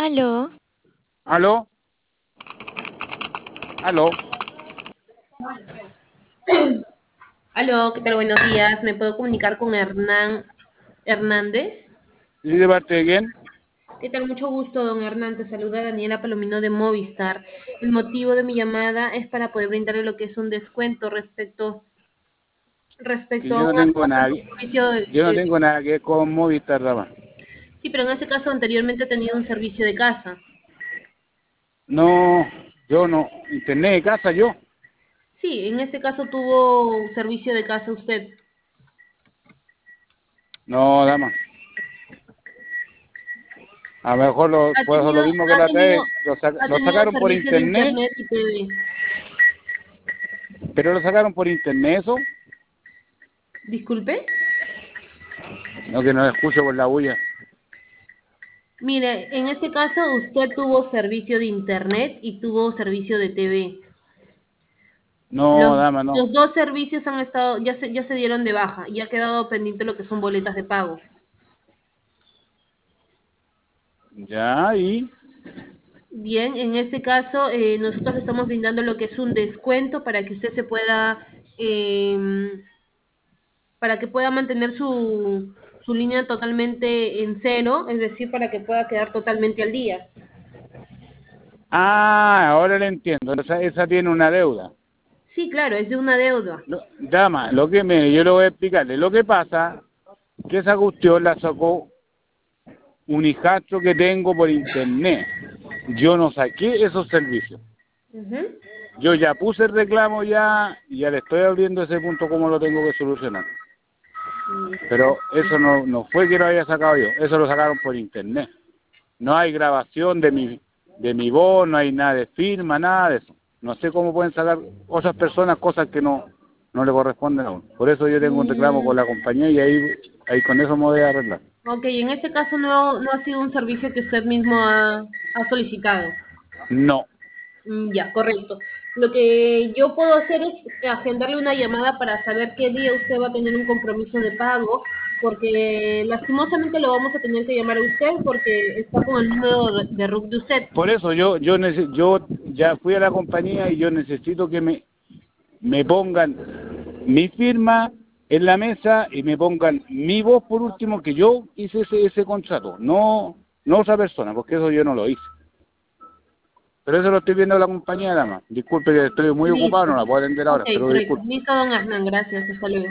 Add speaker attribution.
Speaker 1: Aló,
Speaker 2: ¿Aló? ¿Aló?
Speaker 3: Aló, ¿qué tal? Buenos días. ¿Me puedo comunicar con Hernán Hernández?
Speaker 2: ¿Y de parte de quién?
Speaker 3: ¿Qué tal? Mucho gusto, don Hernán. Te saluda Daniela Palomino de Movistar. El motivo de mi llamada es para poder brindarle lo que es un descuento
Speaker 2: Que
Speaker 3: respecto a
Speaker 2: yo no
Speaker 3: un
Speaker 2: tengo nada,
Speaker 3: servicio
Speaker 2: yo no tengo nada que ver con Movistar, dama.
Speaker 3: Sí, pero en ese caso anteriormente tenía un servicio de casa.
Speaker 2: No, yo no. Internet de casa, yo.
Speaker 3: Sí, en este caso tuvo servicio de casa usted.
Speaker 2: No, dama. A lo mejor
Speaker 3: Ha
Speaker 2: pues lo
Speaker 3: tenido,
Speaker 2: mismo que
Speaker 3: ha
Speaker 2: la otra
Speaker 3: tenido,
Speaker 2: vez,
Speaker 3: ha
Speaker 2: lo
Speaker 3: tenido
Speaker 2: sacaron por
Speaker 3: servicio de
Speaker 2: internet,
Speaker 3: internet y TV.
Speaker 2: pero lo sacaron por internet eso,
Speaker 3: Disculpe.
Speaker 2: no que no lo escucho por la bulla.
Speaker 3: Mire, en este caso usted tuvo servicio de internet y tuvo servicio de TV.
Speaker 2: No,
Speaker 3: Los,
Speaker 2: dama, no.
Speaker 3: los dos servicios han estado, ya se dieron de baja y ha quedado pendiente lo que son boletas de pago.
Speaker 2: Ya, y
Speaker 3: Bien, en este caso nosotros estamos brindando lo que es un descuento para que usted se pueda, para que pueda mantener su línea totalmente en cero, es decir, para que pueda quedar totalmente al día.
Speaker 2: ahora le entiendo. Esa tiene una deuda.
Speaker 3: Sí, claro, es de una deuda.
Speaker 2: Dama, yo le voy a explicarle. Lo que pasa que esa cuestión la sacó un hijastro que tengo por internet. Yo no saqué esos servicios.
Speaker 3: Ujú.
Speaker 2: Yo ya puse el reclamo ya y ya le estoy abriendo ese punto cómo lo tengo que solucionar. Pero eso no fue que lo haya sacado yo, eso lo sacaron por internet. No hay grabación de mi voz, no hay nada de firma, nada de eso. No sé cómo pueden sacar otras personas cosas que no le corresponden a uno. Por eso yo tengo un reclamo con
Speaker 3: Mm,
Speaker 2: la compañía y ahí con eso me voy a arreglar.
Speaker 3: ok, en este caso no ha sido un servicio que usted mismo ha solicitado.
Speaker 2: No.
Speaker 3: Ya, correcto. Lo que yo puedo hacer es agendarle una llamada para saber qué día usted va a tener un compromiso de pago, porque lastimosamente lo vamos a tener que llamar a usted porque está con el número de RUC de usted.
Speaker 2: Por eso yo ya fui a la compañía y yo necesito que me pongan mi firma en la mesa y me pongan mi voz por último, que yo hice ese contrato, no otra persona, porque eso yo no lo hice. Pero eso lo estoy viendo a la compañía, dama. Disculpe que estoy muy ocupado,
Speaker 3: Listo.
Speaker 2: no la puedo atender
Speaker 3: Ok,
Speaker 2: ahora, pero
Speaker 3: correcto.
Speaker 2: disculpe.
Speaker 3: Listo, don Hernán, gracias. Hasta luego.